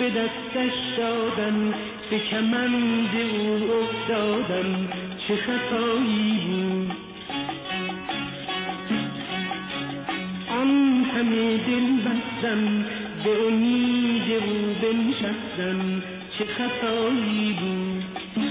به دستش دادم، به کمند او افتادم، چه خطایی بود. آن همه دل بستم، به امید او بنشستم، چه خطایی بود.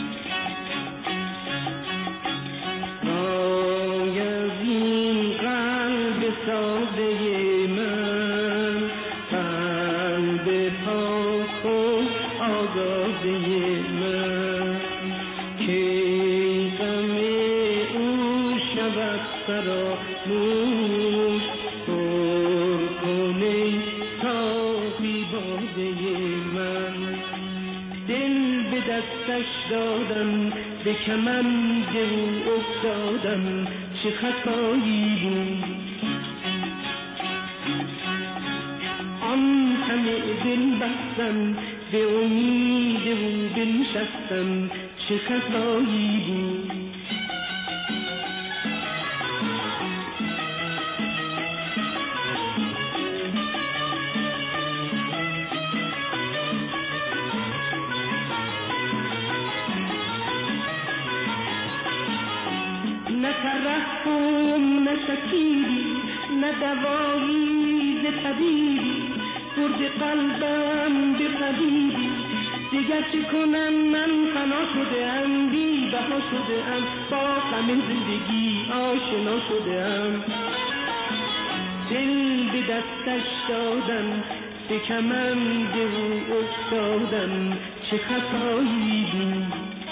وای از این قلب ساده من، قلب پاک و آزاده من، که غم او شود فراموش، پر کن ای ساقی باده من. دل به دستش دادم، به کمند او افتادم، چه خطایی بود. آن همه دل بستم، به امید او بنشستم، چه خطایی بود. نه ترحم نه شکیری، نه دوایی ز طبیبی، برد قلبم به قدیبی. دیگر چه کنم من فنا شده ام، بی بها شده ام، با غم زندگی آشنا شده ام. دل به دستش دادم، به کمند او افتادم، چه خطایی بود.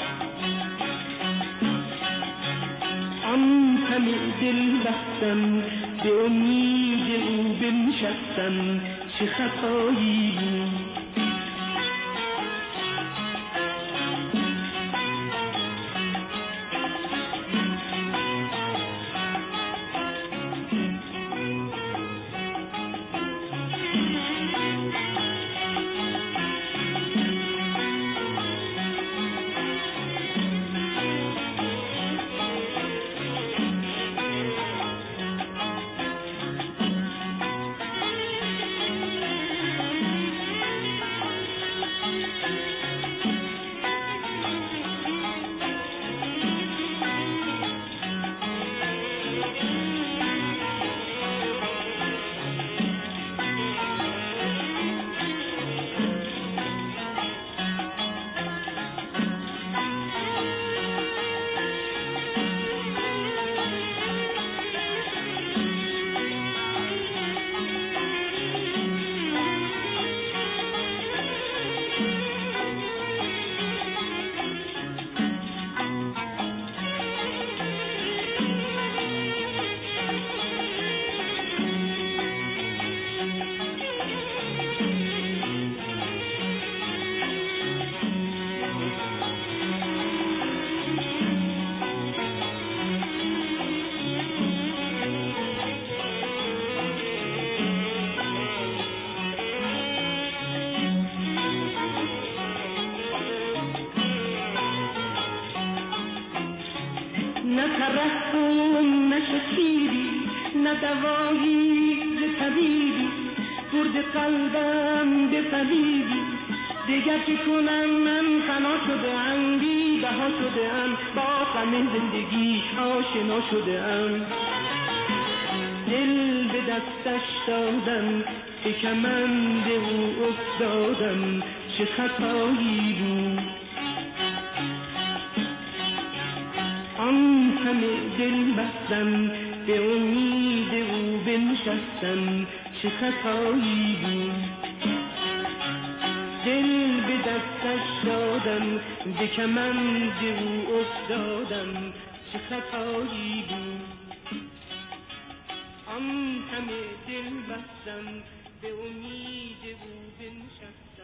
آن همه دل بستم، به امید او بنشستم، چه خطایی بود. نه ترحم نه شکیری، نه دوایی ز طبیبی، برد قلبم به قلیبی. دیگر چه کنم من فنا شده ام، بی بها شده ام، با غم زندگی آشنا شده ام. دل به دستش دادم، به کمند او افتادم، چه خطایی بود. آن همه دل بستم، به امید او بنشستم، چه خطایی بود. دل به دستش دادم، به کمند او افتادم، چه خطایی بود. آن همه دل بستم، به امید او بنشستم.